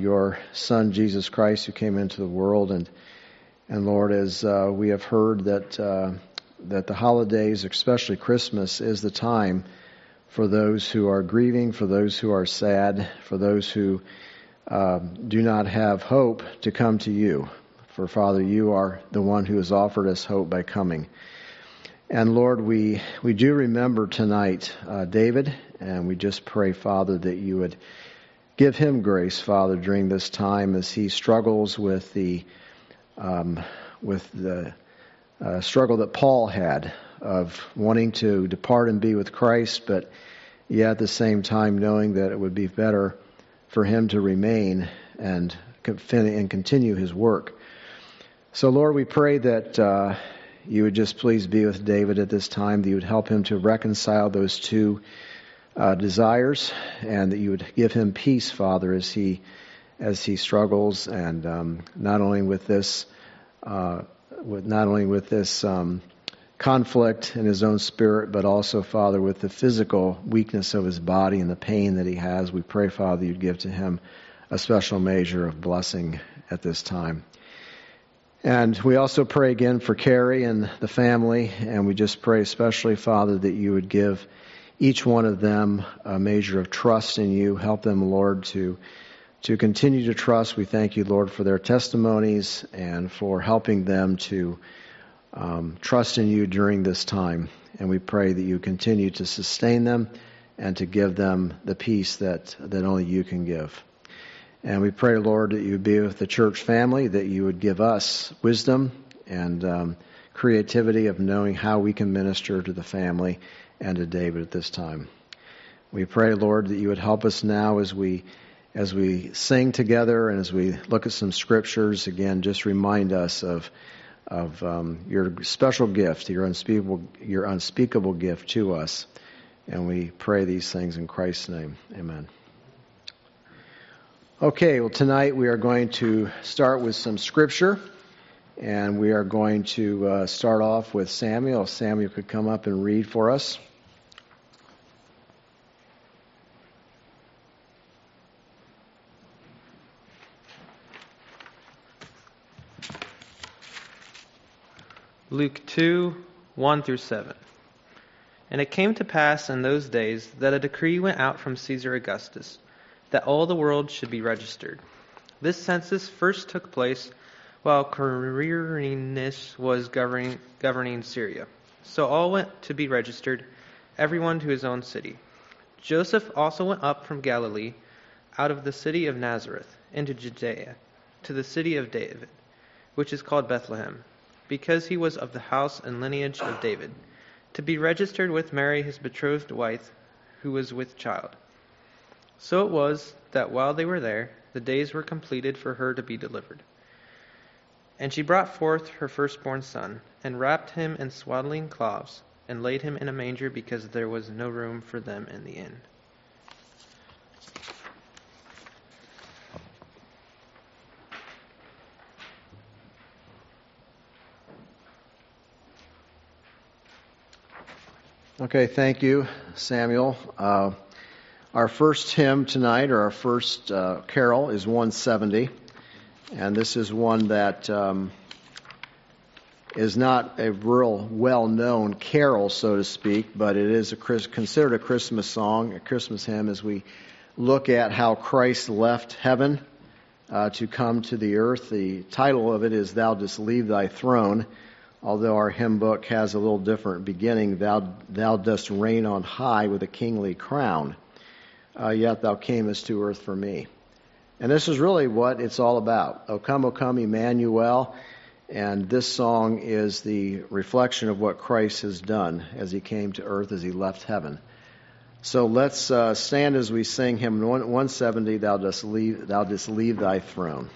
your Son, Jesus Christ, who came into the world. And Lord, as we have heard that the holidays, especially Christmas, is the time for those who are grieving, for those who are sad, for those who do not have hope to come to you. For Father, you are the one who has offered us hope by coming. And Lord, we do remember tonight David, and we just pray, Father, that you would give him grace, Father, during this time as he struggles with the struggle that Paul had of wanting to depart and be with Christ, but yet at the same time knowing that it would be better for him to remain and continue his work. So, Lord, we pray that you would just please be with David at this time, that you would help him to reconcile those two desires, and that you would give him peace, Father, as he struggles, and not only with this conflict in his own spirit, but also, Father, with the physical weakness of his body and the pain that he has. We pray, Father, you'd give to him a special measure of blessing at this time. And we also pray again for Carrie and the family, and we just pray especially, Father, that you would give each one of them a measure of trust in you. Help them, Lord, to continue to trust. We thank you, Lord, for their testimonies and for helping them to trust in you during this time. And we pray that you continue to sustain them and to give them the peace that only you can give. And we pray, Lord, that you would be with the church family, that you would give us wisdom and creativity of knowing how we can minister to the family and to David at this time. We pray, Lord, that you would help us now as we sing together and as we look at some scriptures. Again, just remind us of your special gift, your unspeakable gift to us. And we pray these things in Christ's name. Amen. Okay, well, tonight we are going to start with some scripture, and we are going to start off with Samuel. If Samuel could come up and read for us. Luke 2, 1 through 7. And it came to pass in those days that a decree went out from Caesar Augustus, that all the world should be registered. This census first took place while Quirinius was governing Syria. So all went to be registered, everyone to his own city. Joseph also went up from Galilee, out of the city of Nazareth, into Judea, to the city of David, which is called Bethlehem, because he was of the house and lineage of David, to be registered with Mary his betrothed wife, who was with child. So it was that while they were there, the days were completed for her to be delivered. And she brought forth her firstborn son, and wrapped him in swaddling cloths, and laid him in a manger, because there was no room for them in the inn. Okay, thank you, Samuel. Our first hymn tonight, or our first carol, is 170. And this is one that is not a real well-known carol, so to speak, but it is considered a Christmas song, a Christmas hymn, as we look at how Christ left heaven to come to the earth. The title of it is "Thou Dost Leave Thy Throne," although our hymn book has a little different beginning. Thou dost reign on high with a kingly crown, yet thou camest to earth for me. And this is really what it's all about. O come, Emmanuel. And this song is the reflection of what Christ has done as he came to earth, as he left heaven. So let's stand as we sing hymn 170, Thou dost leave thy throne.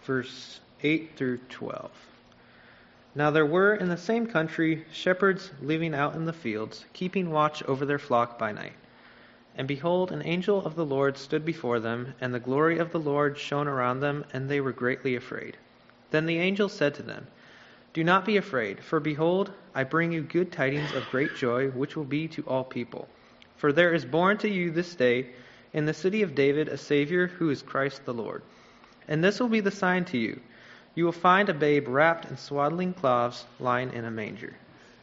verse 8 through 12. Now there were in the same country shepherds living out in the fields, keeping watch over their flock by night. And behold, an angel of the Lord stood before them, and the glory of the Lord shone around them, and they were greatly afraid. Then the angel said to them, "Do not be afraid, for behold, I bring you good tidings of great joy, which will be to all people. For there is born to you this day in the city of David a Savior, who is Christ the Lord. And this will be the sign to you. You will find a babe wrapped in swaddling cloths, lying in a manger."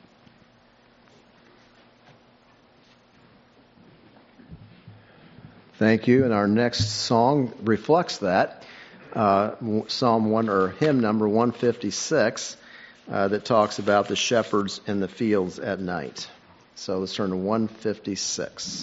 Thank you. And our next song reflects that. Psalm 1 or hymn number 156 that talks about the shepherds in the fields at night. So let's turn to 156.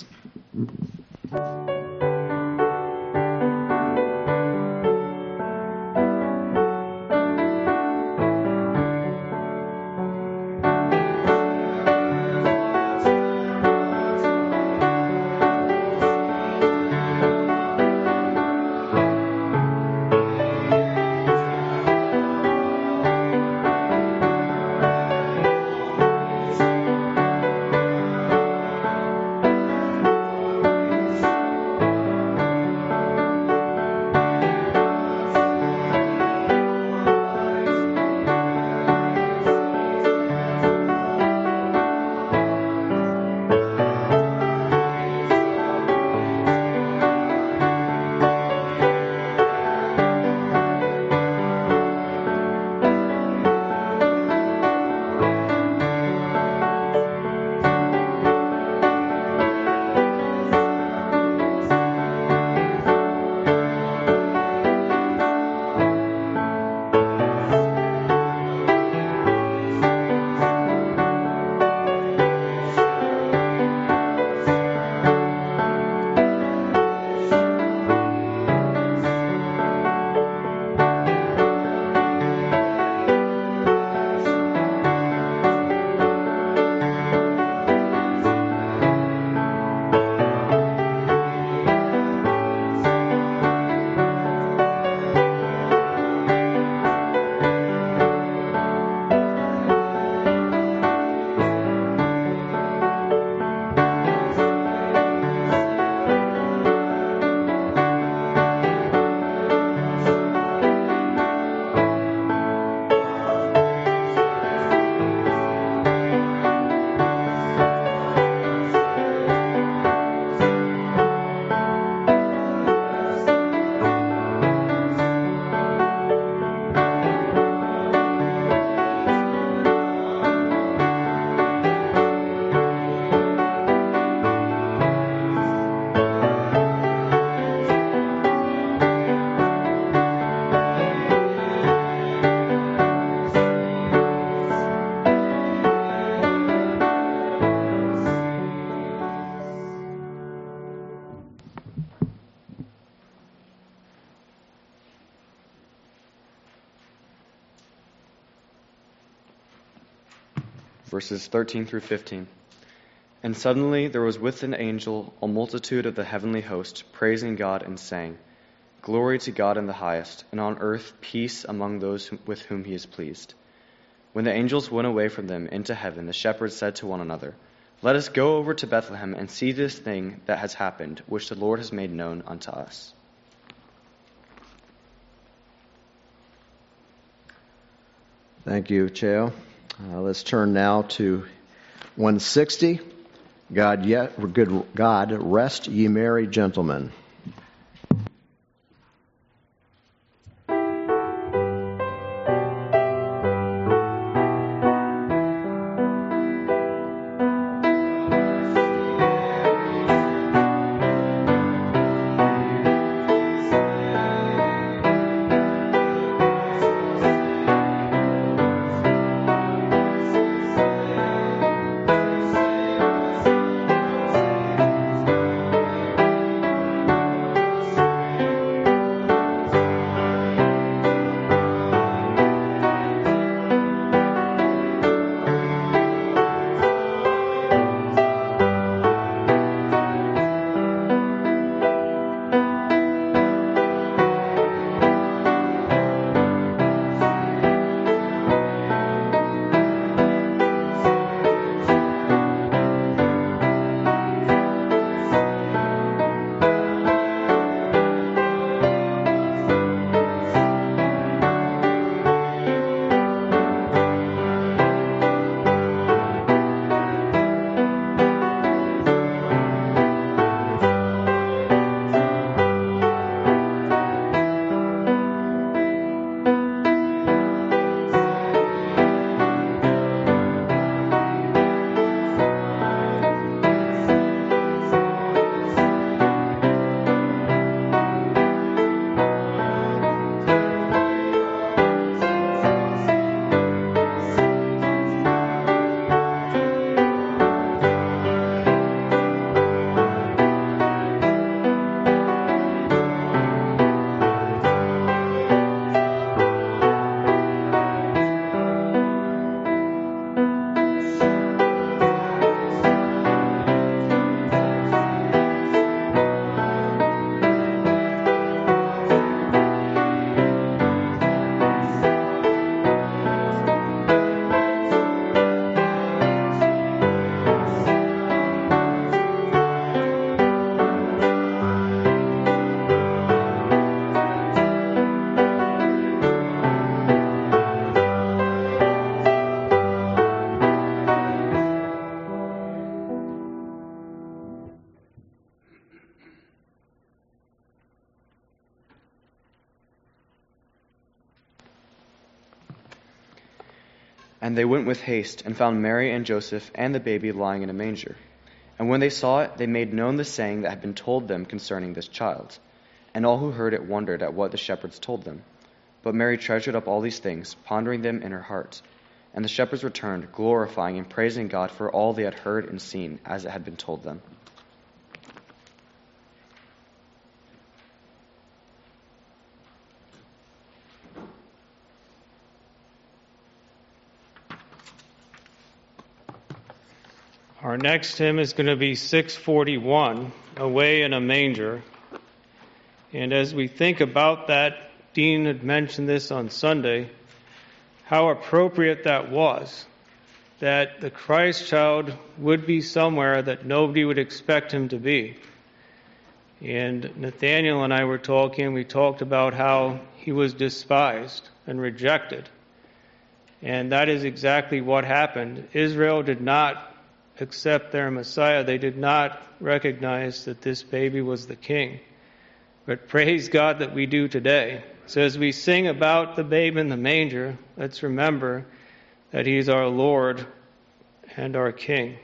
Verses 13 through 15. And suddenly there was with an angel a multitude of the heavenly host, praising God and saying, "Glory to God in the highest, and on earth peace among those with whom he is pleased." When the angels went away from them into heaven, the shepherds said to one another, "Let us go over to Bethlehem and see this thing that has happened, which the Lord has made known unto us." Thank you, Cheo. Let's turn now to 160. God, rest ye merry gentlemen. And they went with haste and found Mary and Joseph and the baby lying in a manger. And when they saw it, they made known the saying that had been told them concerning this child. And all who heard it wondered at what the shepherds told them. But Mary treasured up all these things, pondering them in her heart. And the shepherds returned, glorifying and praising God for all they had heard and seen, as it had been told them. Our next hymn is going to be 641, Away in a Manger. And as we think about that, Dean had mentioned this on Sunday, how appropriate that was, that the Christ child would be somewhere that nobody would expect him to be. And Nathaniel and I were talking, we talked about how he was despised and rejected. And that is exactly what happened. Israel did not accept their Messiah. They did not recognize that this baby was the king. But praise God that we do today. So as we sing about the babe in the manger, let's remember that he's our Lord and our King.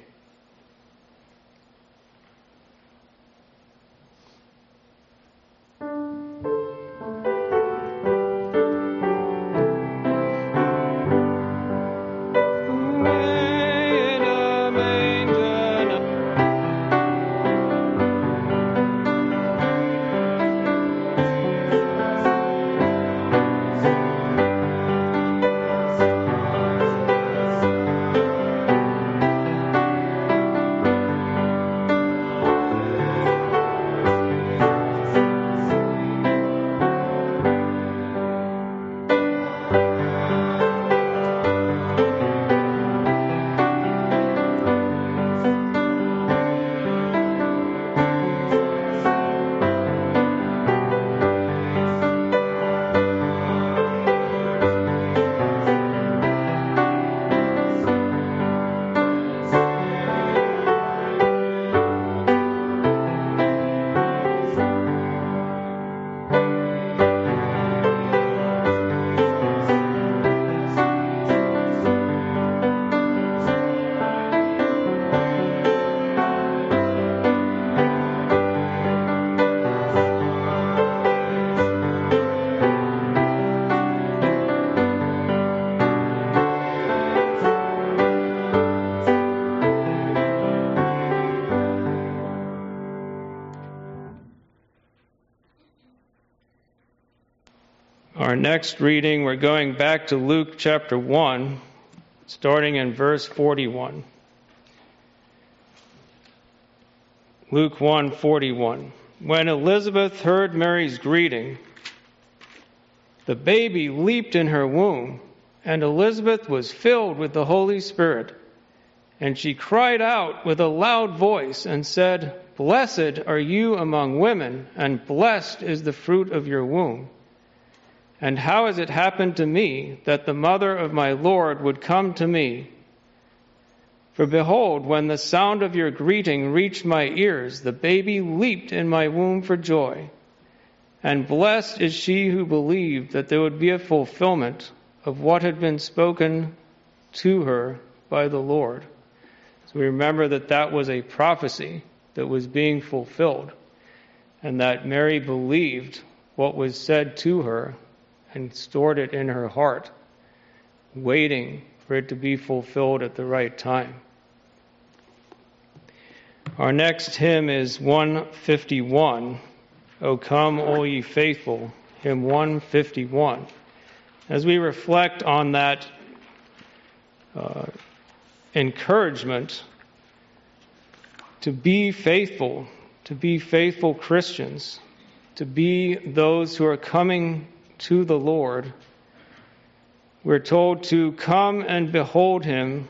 Our next reading, we're going back to Luke chapter 1, starting in verse 41. Luke 1:41. When Elizabeth heard Mary's greeting, the baby leaped in her womb, and Elizabeth was filled with the Holy Spirit. And she cried out with a loud voice and said, "Blessed are you among women, and blessed is the fruit of your womb. And how has it happened to me that the mother of my Lord would come to me? For behold, when the sound of your greeting reached my ears, the baby leaped in my womb for joy. And blessed is she who believed that there would be a fulfillment of what had been spoken to her by the Lord." So we remember that that was a prophecy that was being fulfilled, and that Mary believed what was said to her and stored it in her heart, waiting for it to be fulfilled at the right time. Our next hymn is 151, O Come, All Ye Faithful, hymn 151. As we reflect on that encouragement to be faithful Christians, to be those who are coming to the Lord, we're told to come and behold him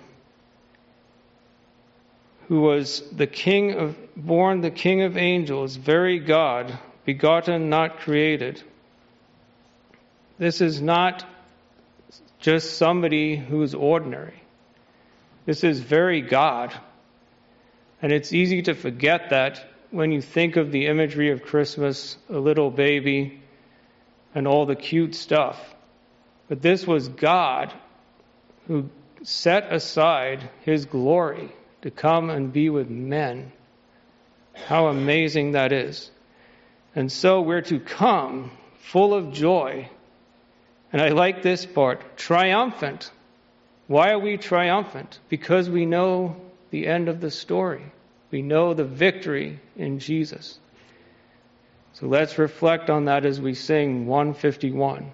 who was the King of angels, very God, begotten, not created. This is not just somebody who's ordinary. This is very God. And it's easy to forget that when you think of the imagery of Christmas, a little baby, and all the cute stuff. But this was God who set aside his glory to come and be with men. How amazing that is. And so we're to come full of joy. And I like this part, triumphant. Why are we triumphant? Because we know the end of the story. We know the victory in Jesus. So let's reflect on that as we sing 151.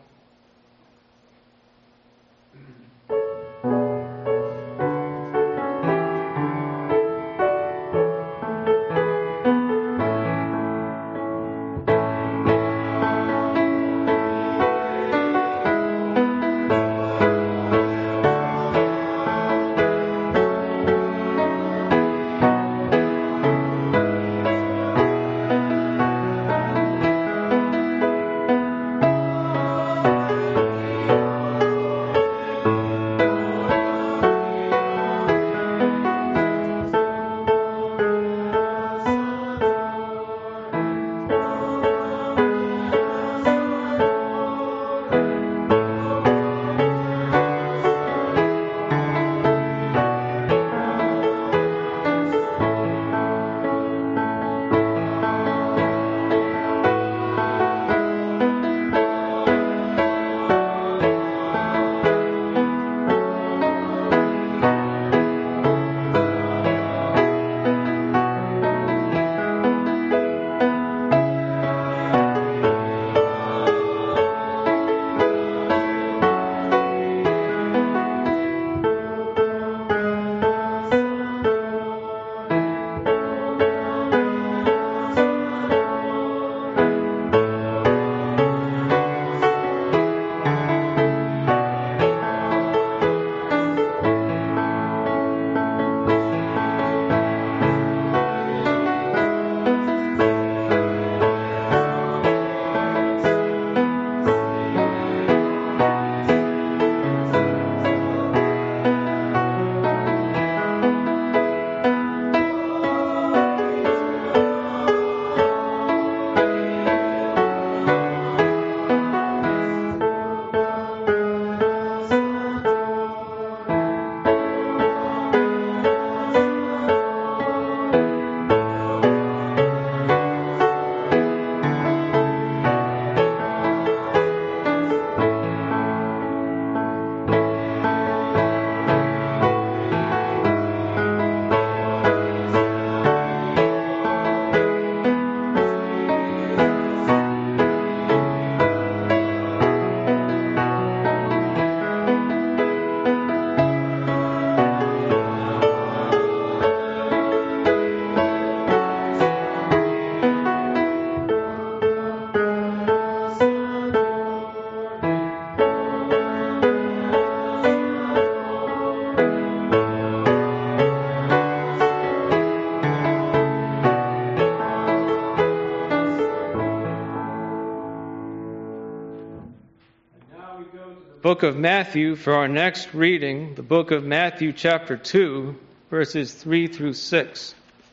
Book of Matthew for our next reading, the book of Matthew chapter 2, verses 3 through 6.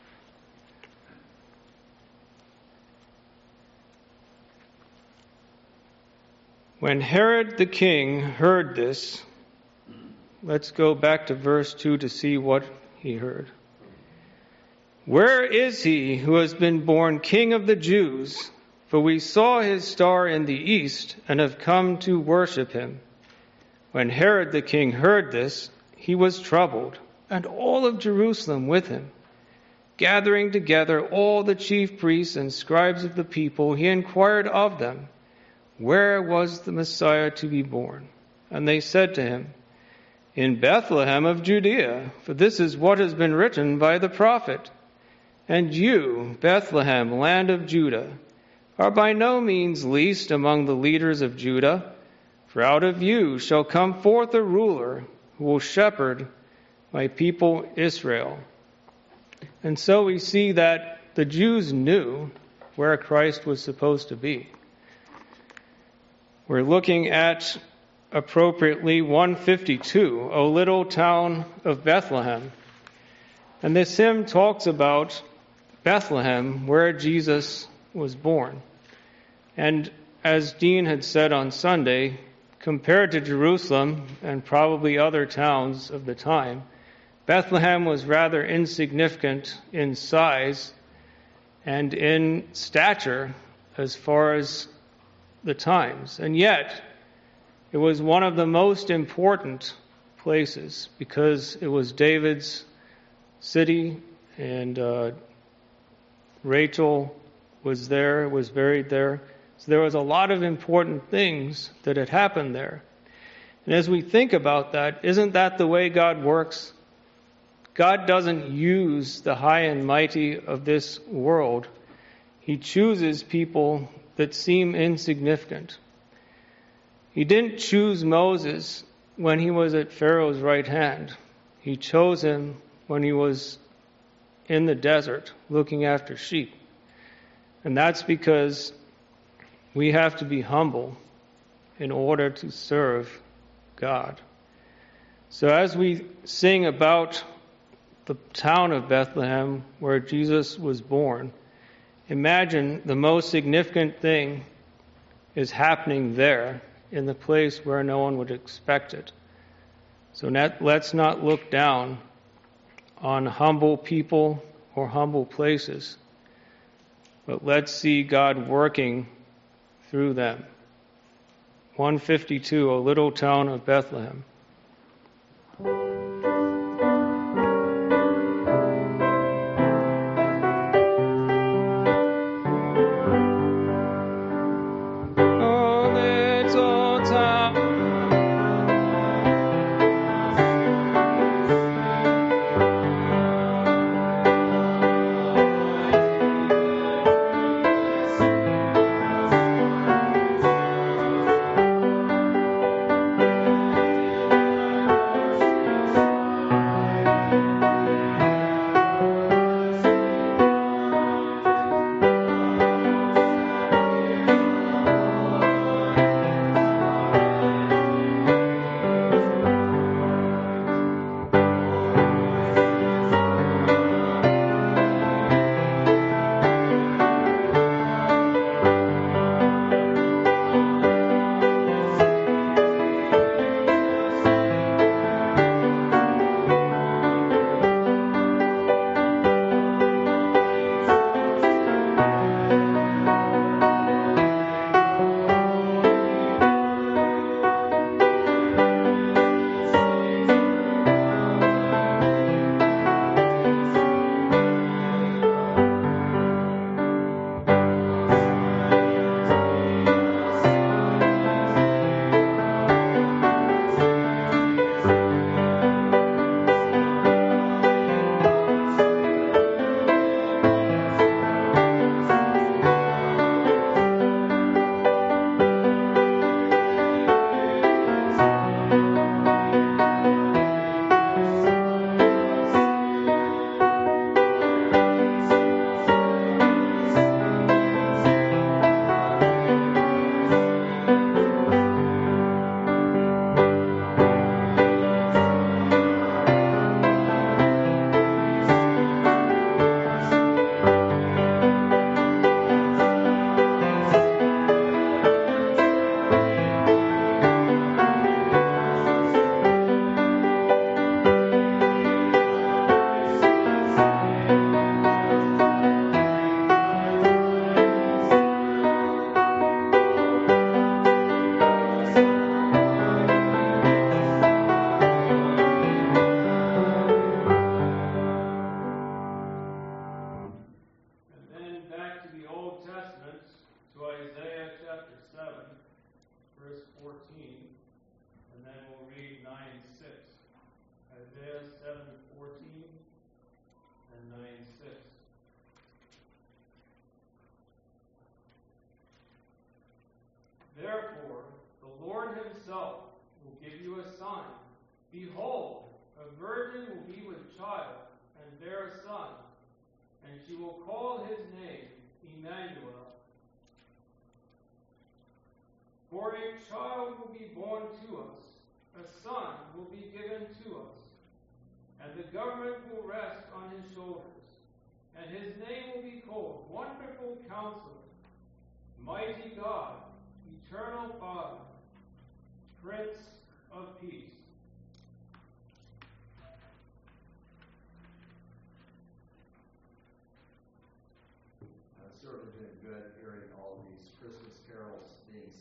When Herod the king heard this, let's go back to verse 2 to see what he heard. Where is he who has been born King of the Jews? For we saw his star in the east and have come to worship him. When Herod the king heard this, he was troubled, and all of Jerusalem with him. Gathering together all the chief priests and scribes of the people, he inquired of them, where was the Messiah to be born? And they said to him, in Bethlehem of Judea, for this is what has been written by the prophet. And you, Bethlehem, land of Judah, are by no means least among the leaders of Judah, for out of you shall come forth a ruler who will shepherd my people Israel. And so we see that the Jews knew where Christ was supposed to be. We're looking at appropriately 152, O little town of Bethlehem. And this hymn talks about Bethlehem, where Jesus was born. And as Dean had said on Sunday, compared to Jerusalem and probably other towns of the time, Bethlehem was rather insignificant in size and in stature as far as the times. And yet, it was one of the most important places because it was David's city, and Rachel was there, was buried there. So there was a lot of important things that had happened there. And as we think about that, isn't that the way God works? God doesn't use the high and mighty of this world. He chooses people that seem insignificant. He didn't choose Moses when he was at Pharaoh's right hand. He chose him when he was in the desert looking after sheep. And that's because we have to be humble in order to serve God. So as we sing about the town of Bethlehem where Jesus was born, imagine the most significant thing is happening there in the place where no one would expect it. So let's not look down on humble people or humble places, but let's see God working through them. 152, O little town of Bethlehem. Therefore, the Lord himself will give you a sign. Behold, a virgin will be with child and bear a son, and she will call his name Emmanuel. For a child will be born to us, a son will be given to us, and the government will rest on his shoulders, and his name will be called Wonderful Counselor, Mighty God, Eternal Father,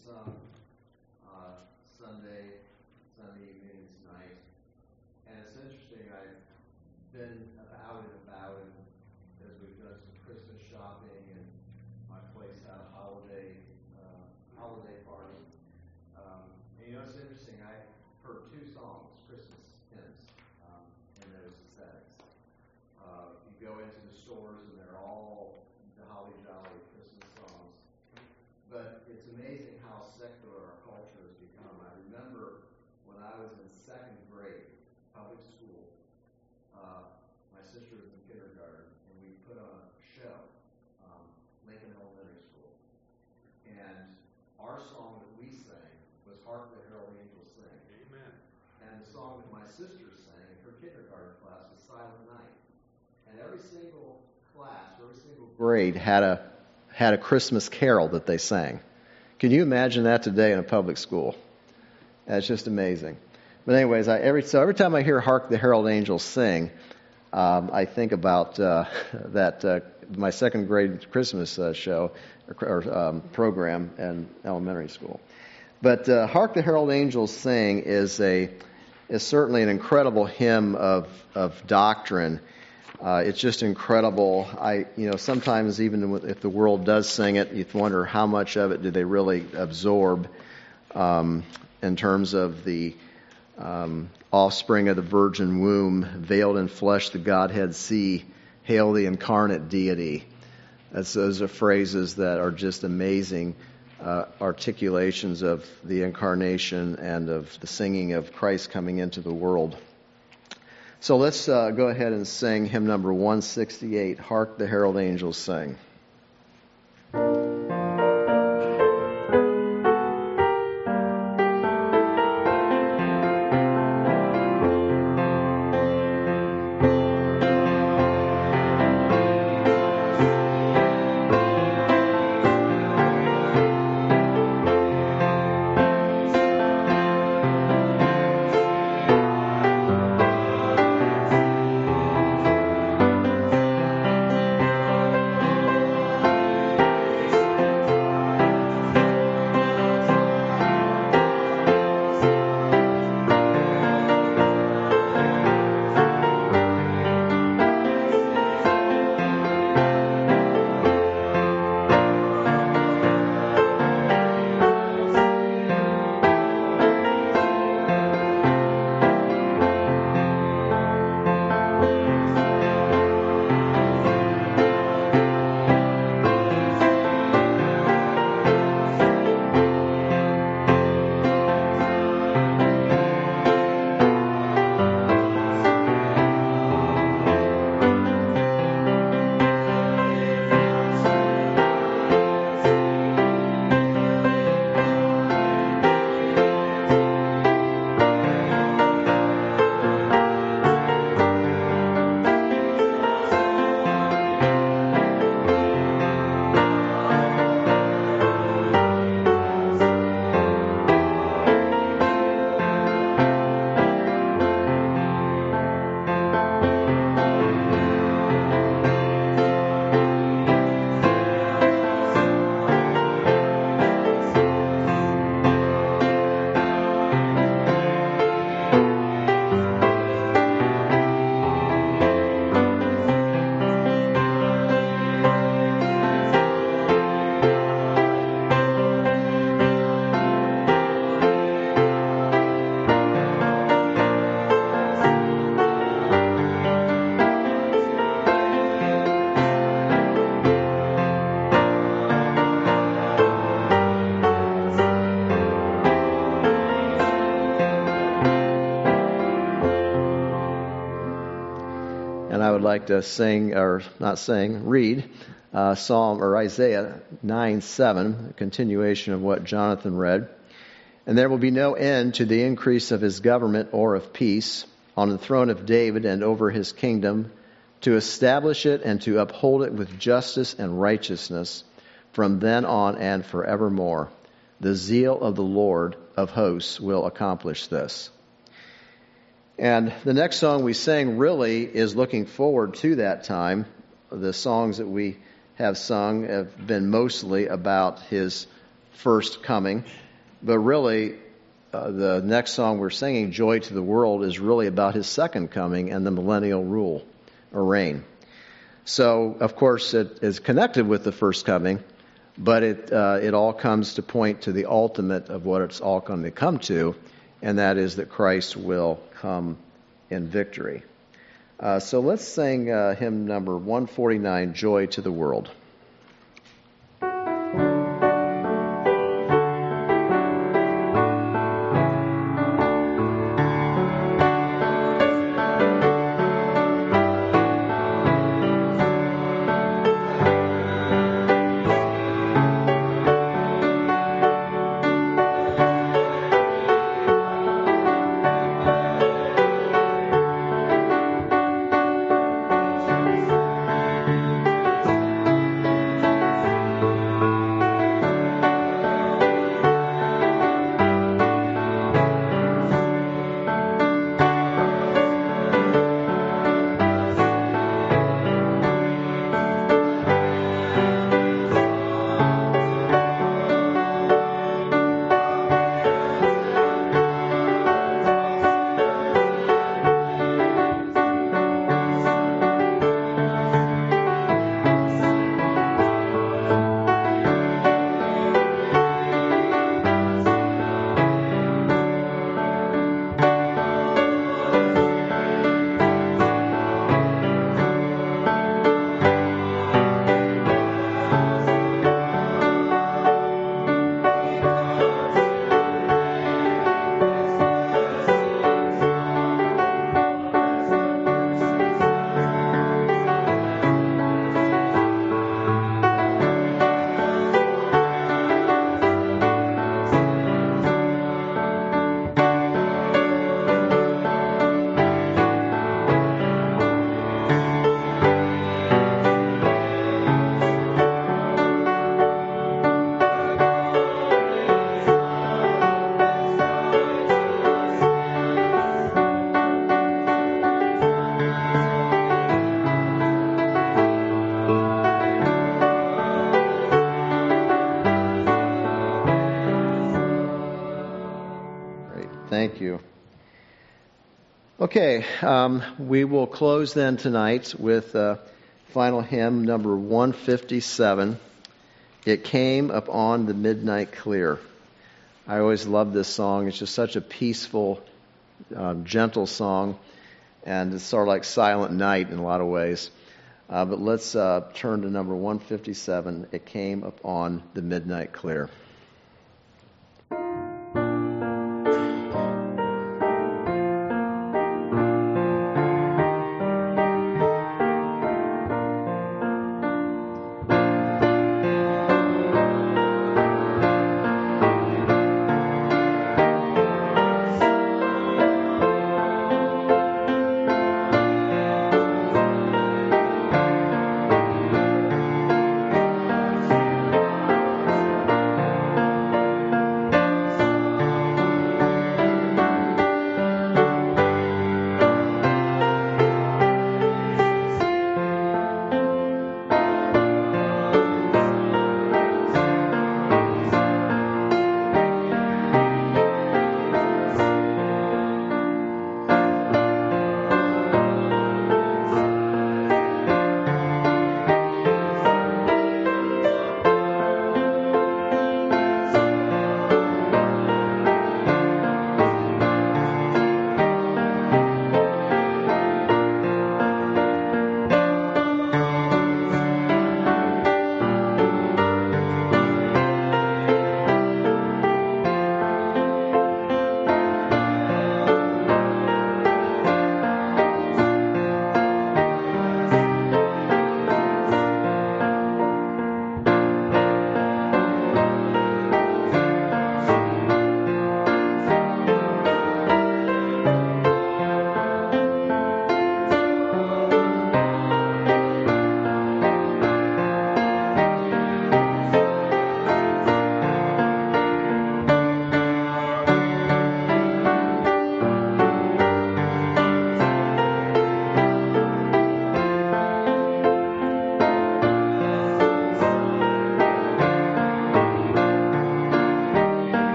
sung Sunday evening tonight. And it's interesting, I've been out and about as we've done some Christmas shopping, and my place had a holiday party. And it's interesting, I heard two songs, Christmas hymns, in those settings. You go into the stores and they're all the holly jolly Christmas songs. But it's amazing how secular our culture has become. I remember when I was in second grade, public school, my sister was in kindergarten, and we put on a show, Lincoln Elementary School. And our song that we sang was Hark the Herald Angels Sing. Amen. And the song that my sister sang in her kindergarten class was Silent Night. And every single class, every single grade had a Christmas carol that they sang. Can you imagine that today in a public school? That's just amazing. But anyways, every time I hear Hark the Herald Angels Sing, I think about my second grade Christmas show or program in elementary school. But Hark the Herald Angels Sing is certainly an incredible hymn of doctrine. It's just incredible. Sometimes even if the world does sing it, you wonder how much of it do they really absorb in terms of the offspring of the virgin womb, veiled in flesh the Godhead see, hail the incarnate deity. Those are phrases that are just amazing articulations of the incarnation and of the singing of Christ coming into the world. So let's go ahead and sing hymn number 168, Hark the Herald Angels Sing. Like to read Psalm or Isaiah 9:7, a continuation of what Jonathan read. And there will be no end to the increase of his government or of peace on the throne of David and over his kingdom, to establish it and to uphold it with justice and righteousness from then on and forevermore. The zeal of the Lord of hosts will accomplish this. And the next song we sang really is looking forward to that time. The songs that we have sung have been mostly about his first coming, but really the next song we're singing, Joy to the World, is really about his second coming and the millennial rule or reign. So, of course, it is connected with the first coming, but it all comes to point to the ultimate of what it's all going to come to, and that is that Christ will come in victory. So let's sing hymn number 149, Joy to the World. Thank you. Okay, we will close then tonight with final hymn number 157. It Came Upon the Midnight Clear. I always love this song. It's just such a peaceful, gentle song, and it's sort of like Silent Night in a lot of ways. But let's turn to number 157. It Came Upon the Midnight Clear.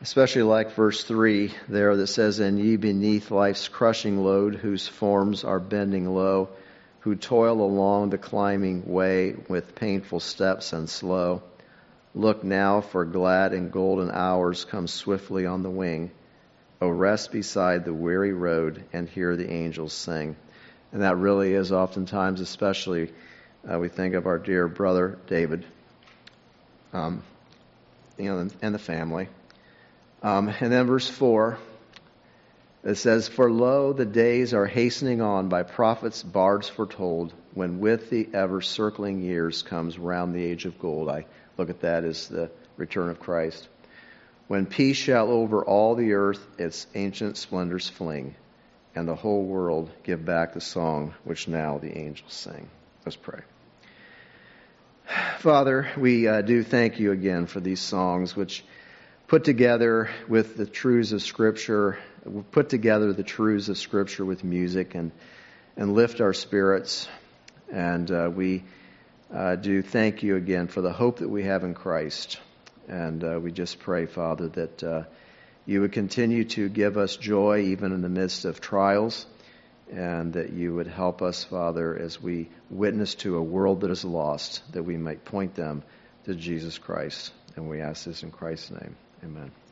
especially like verse 3 there that says, "And ye beneath life's crushing load, whose forms are bending low, who toil along the climbing way with painful steps and slow. Look now, for glad and golden hours come swiftly on the wing. O rest beside the weary road and hear the angels sing." And that really is oftentimes, especially, we think of our dear brother David, and the family. And then verse 4, it says, "For lo, the days are hastening on by prophets' bards foretold, when with the ever-circling years comes round the age of gold." I look at that as the return of Christ. "When peace shall over all the earth its ancient splendors fling, and the whole world give back the song which now the angels sing." Let's pray. Father, we do thank you again for these songs which put together with the truths of Scripture, put together the truths of Scripture with music and lift our spirits. And we do thank you again for the hope that we have in Christ. And we just pray, Father, that you would continue to give us joy even in the midst of trials, and that you would help us, Father, as we witness to a world that is lost, that we might point them to Jesus Christ. And we ask this in Christ's name. Amen.